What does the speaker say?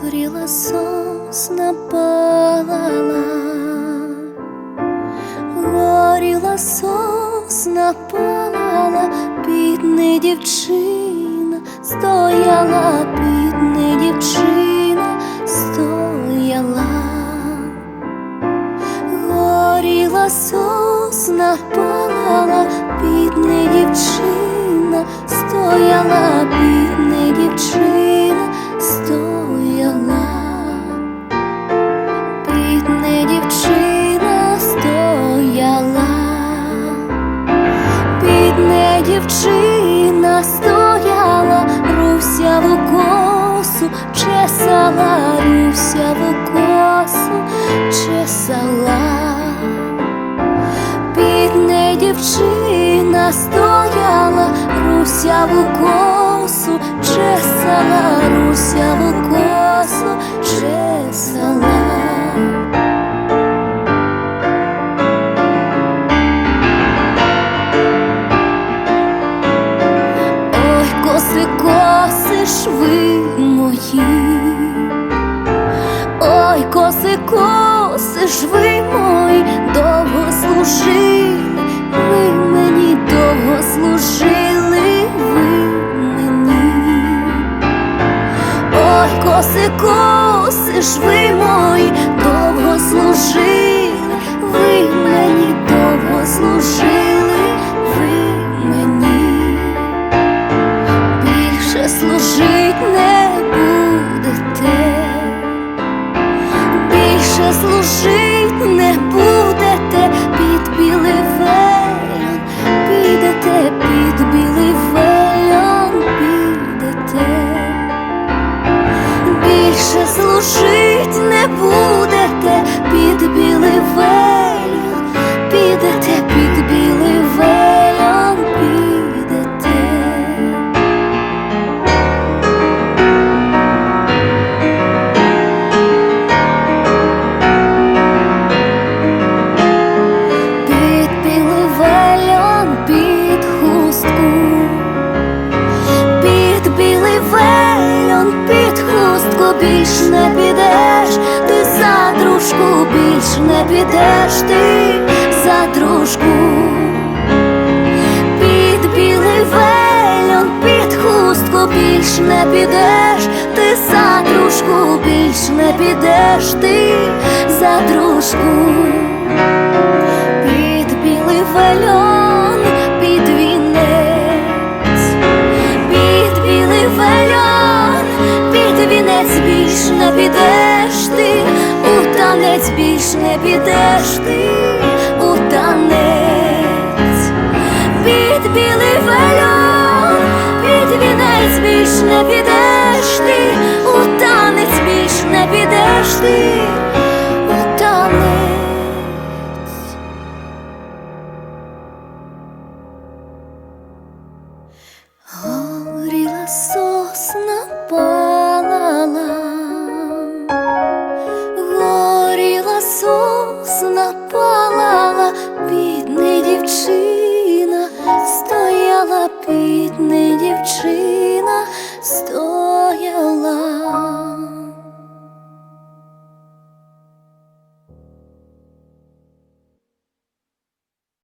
горіла сосна палала, горіла сосна палала, бідна дівчина стояла, бідна дівчина стояла. Горіла сосна палала, бідна дівчина стояла, бідна дівчина стояла, бідна дівчина стояла, бідна дівчина стояла, русяву косу чесала, русяву косу чесала. Бідна дівчина стояла, русяву косу чесала, русяву косу чесала. Ой, коси, коси ж ви мої, ой, коси, коси ж ви мої, довго служили ви мені, довго служили ви мені. Ой, коси, коси ж ви мої, довго служили ви мені, довго служили ви мені. Більше служить не будете, більше служить не будете, під білий вельон підете, під білий вельон підете. Більше служить не будете, під білий вельон підете, під білий вельон підете. Більш не підеш ти за дружку, більш не підеш ти за дружку. Під білий вельон, під хустку, більш не підеш ти за дружку, більш не підеш ти за дружку. Під білий вельон, під вінець, під білий вельон, під вінець більш не підеш ти, у танець більш не підеш ти, у танець. Під білий вельон, під вінець більш не підеш ти, у танець більш не підеш ти, у танець. Горіла сосна палала, горіла сосна палала, бідна дівчина стояла, бідна дівчина стояла.